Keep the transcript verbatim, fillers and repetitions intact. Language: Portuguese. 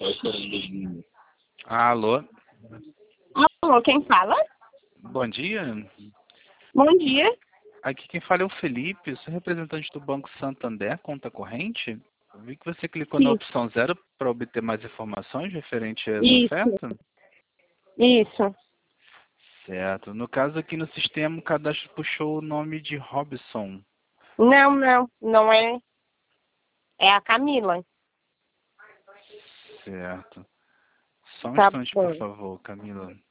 Alô? Alô, quem fala? Bom dia. Bom dia. Aqui quem fala é o Felipe, sou representante do Banco Santander, conta corrente. Eu vi que você clicou na Sim. opção zero para obter mais informações referente a essa Isso. oferta? Isso. Certo. No caso aqui no sistema, o cadastro puxou o nome de Robson. Não, não, não é. É a Camila. Certo. Só um Tá instante, por bom. favor, Camila.